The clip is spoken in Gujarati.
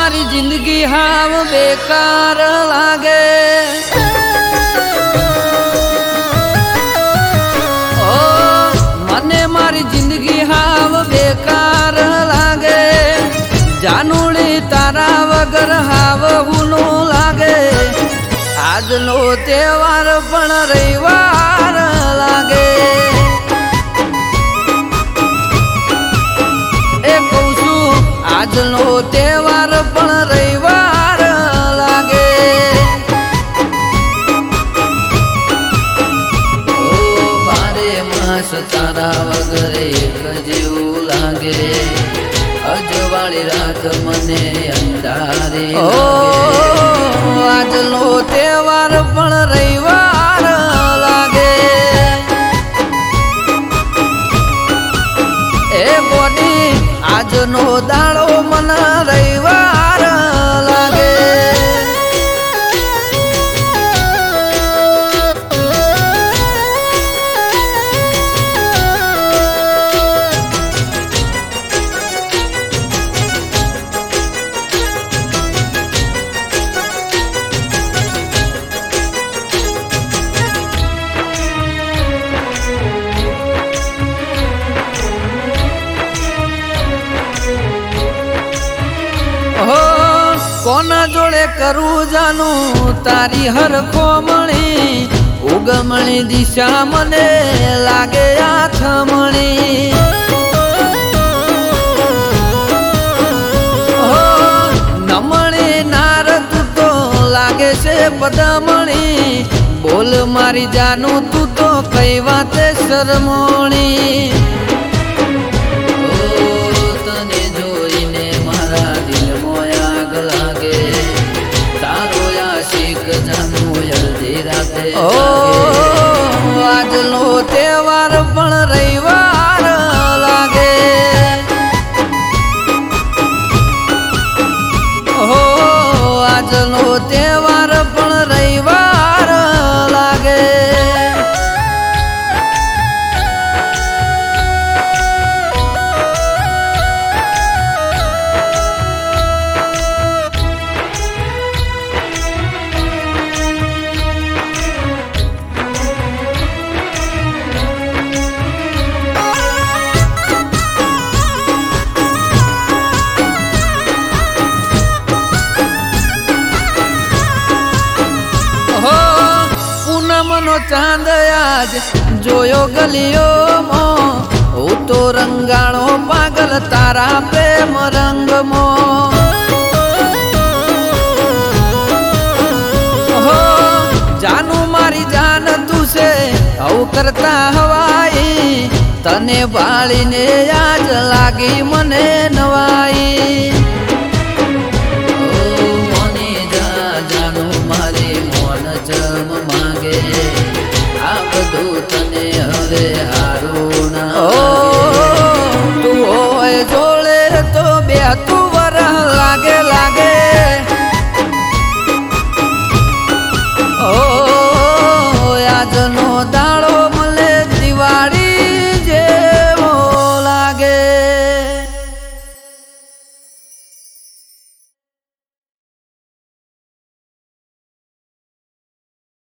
મારી જિંદગી હાવ બેકાર લાગે ઓ મને મારી જિંદગી હાવ બેકાર લાગે જાનુડી તારા વગર હાવ હુનું લાગે આજનો તહેવાર પણ રવિવાર લાગે એ કહું છું આજનો તહેવાર પણ રવિવાર લાગે ઓ બારે માસ તારા વગર એક જેવું લાગે અજવાળી રાત મને અંધારે આજનો તહેવાર પણ રવિવાર લાગે એ બોડી આજનો દાડો મને રવિવાર લાગે કોના જોડે કરું જાનું તારી હરખો મણી ઉગમણી દિશા મને લાગે આથમણી નમણી નાર તું તો લાગે છે પદમણી બોલ મારી જાનું તું તો કઈ વાતે શરમોણી ઓ આજનો તહેવાર પણ રવિવાર લાગે ઓ આજનો તહેવાર પણ રવિવાર લાગે પૂનમનો ચાંદ આજ જોયો ગલીઓમાં હું તો રંગાણો પાગલ તારા પ્રેમ રંગમાં જાનું મારી જાન તું છે આવું કરતા હવાઈ તને ભાળીને આજ લાગી મને નવાઈ તને હવે હારું ના તું હોય જોડે તો બે તું વરહ લાગે લાગે ઓ આજનો